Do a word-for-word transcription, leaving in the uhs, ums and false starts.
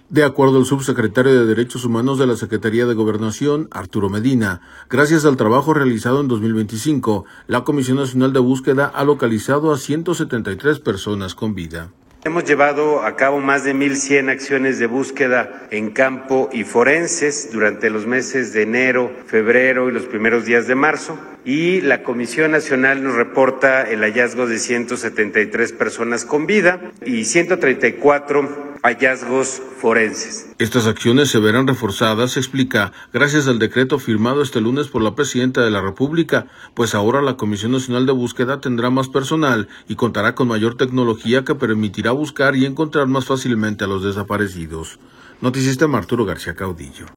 De acuerdo al subsecretario de Derechos Humanos de la Secretaría de Gobernación, Arturo Medina, gracias al trabajo realizado en dos mil veinticinco, la Comisión Nacional de Búsqueda ha localizado a ciento setenta y tres personas con vida. Hemos llevado a cabo más de mil cien acciones de búsqueda en campo y forenses durante los meses de enero, febrero y los primeros días de marzo, y la Comisión Nacional nos reporta el hallazgo de ciento setenta y tres personas con vida y ciento treinta y cuatro hallazgos forenses. Estas acciones se verán reforzadas, se explica, gracias al decreto firmado este lunes por la Presidenta de la República, pues ahora la Comisión Nacional de Búsqueda tendrá más personal y contará con mayor tecnología que permitirá buscar y encontrar más fácilmente a los desaparecidos. Noticista Arturo García Caudillo.